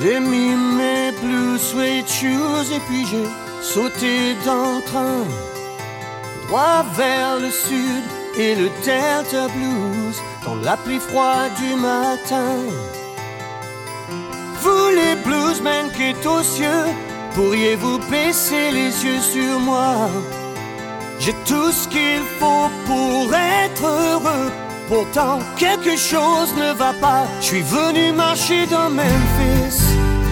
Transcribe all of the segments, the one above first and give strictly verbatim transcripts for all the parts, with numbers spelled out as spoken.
J'ai mis mes blue suede shoes et puis j'ai sauté dans le train, droit vers le sud et le Delta Blues, dans la pluie froide du matin. Vous les bluesmen qui êtes aux cieux, pourriez-vous baisser les yeux sur moi? J'ai tout ce qu'il faut pour être heureux, pourtant quelque chose ne va pas. Je suis venu marcher dans Memphis,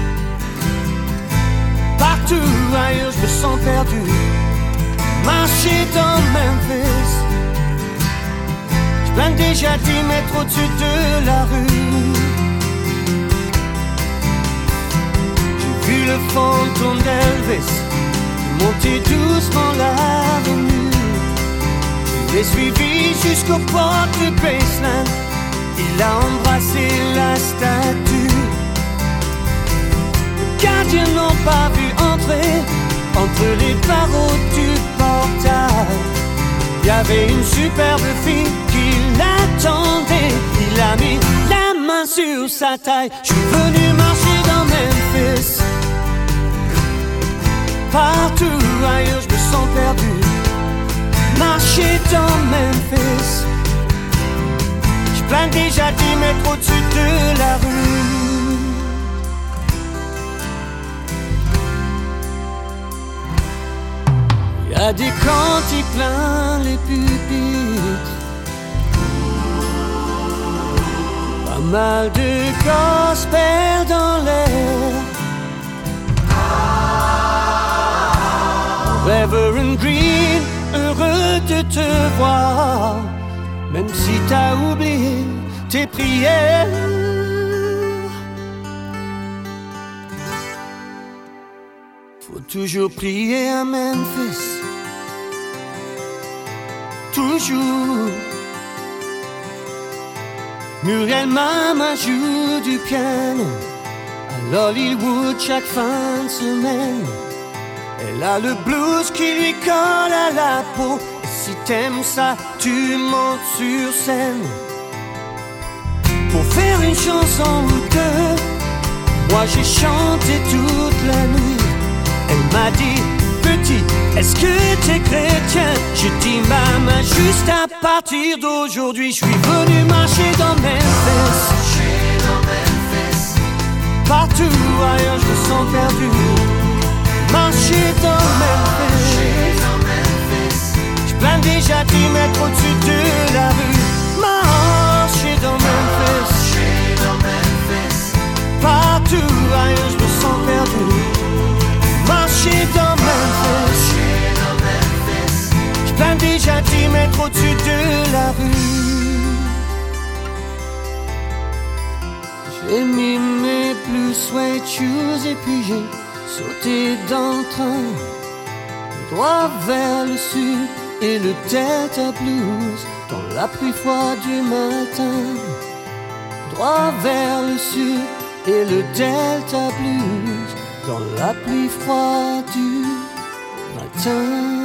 partout ailleurs je me sens perdu. Marcher dans Memphis, je plane déjà dix mètres au-dessus de la rue. J'ai vu le fantôme d'Elvis monter doucement l'avenue. Je l'ai suivi jusqu'aux portes de Graceland, il a embrassé la statue. Les gardiens n'ont pas vu entrer entre les barreaux du portail. Il y avait une superbe fille qui l'attendait. Il a mis la main sur sa taille. Je suis venu marcher dans Memphis, partout ailleurs je me sens perdu. Marcher dans Memphis, je plane déjà dix mètres au-dessus de la rue. Y'a des cantiques plein les pupitres, pas mal de gospel dans l'air. Reverend Green, heureux de te voir, même si t'as oublié tes prières. Faut toujours prier à Memphis, toujours. Muriel Mama joue du piano à l'Hollywood chaque fin de semaine. Elle a le blues qui lui colle à la peau. Et si t'aimes ça, tu montes sur scène pour faire une chanson ou deux. Moi j'ai chanté toute la nuit. Elle m'a dit, petit, est-ce que t'es chrétien? J'ai dit, maman, juste à partir d'aujourd'hui, je suis venu marcher dans Memphis. Partout ailleurs je me sens perdu. Marcher dans Memphis, je plane déjà dix mètres au-dessus de la rue. Marcher dans Memphis, partout ailleurs je me sens perdu. Marcher dans Memphis, je plane déjà dix mètres au-dessus de la rue. J'ai mis mes blue suede shoes et puis j'ai sauté dans le train, droit vers le sud et le Delta Blues, dans la pluie froide du matin. Droit vers le sud et le Delta Blues, dans la pluie froide du matin.